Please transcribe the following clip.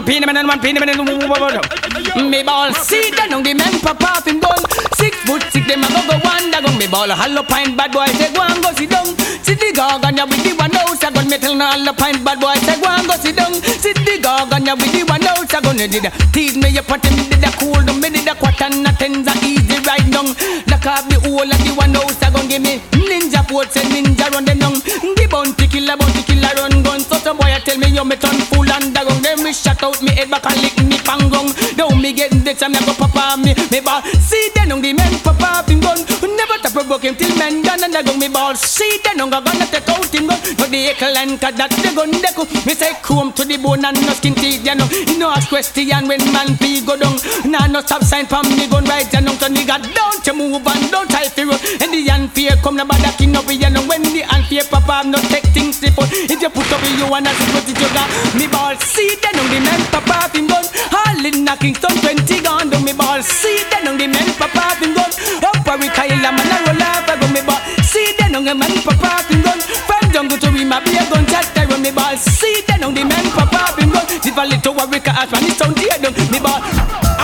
pin man and one pin man and me ball see that on the men pop off him gun 6 foot 6 them a go one da gun me ball hollow pint bad boy say go and go sit down sit the gargan ya with the one house a gun metal na hollow pint bad boy say go and go sit down sit the gargan ya with the one house a gun did tease me you put me did a cool down me did a quarter and a tens a easy right down lock up the whole of the one house a gun give me ninja port say ninja run them down the bounty killer run gun so some boy tell me you me turn full and da gun them me shut out me head back and lick me pangong don't me get this and me go papa me ball see then on the men papa him gun never to provoke him till men done and da gun me ball see then on gonna take out him gun but the eckland cause that the gun deco me say come to the bone and no skin teeth you know ask question when man be go down nah no stop sign from me gun right and on to nigga don't you move and don't try to run and the unfair come na bad king over you know when the unfair papa no take things to put if you put up you wanna see what you got me ball see then on the men papa him gun all in a Kingston 20 gun do me ball see then on the men papa him gun up we Kyle man a roll up go me ball see then on the men papa him gun from jungle to we my be a gun chat run me ball see then on the men papa him gun if a little worry can ask man it sound dear me ball